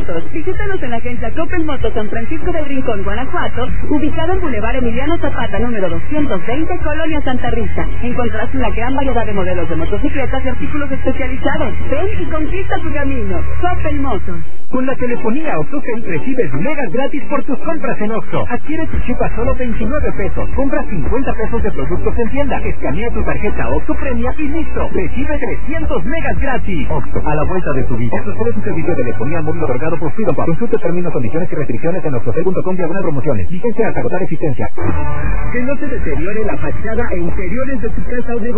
Motos. Visítanos en la agencia Coppel Motos San Francisco del Rincón, Guanajuato, ubicado en Boulevard Emiliano Zapata, número 220, Colonia Santa Rita. Encontrarás una gran variedad de modelos de motocicletas y artículos especializados. Ven y conquista tu camino. Coppel Motos. Con la telefonía OxxoCell recibes megas gratis por tus compras en Oxxo. Adquiere tu chip a solo 29 pesos. Compra 50 pesos de productos en tienda. Escanea tu tarjeta Oxxo Premia y listo. Recibe 300 megas gratis. Oxxo, a la vuelta de tu vida. Esto es un servicio de telefonía móvil otorgado por Freedom Pub. Consulte términos, condiciones y restricciones en oxxocell.com/promociones. Licencia hasta agotar existencia. Que no se deteriore la fachada e interiores de tu casa o negocio.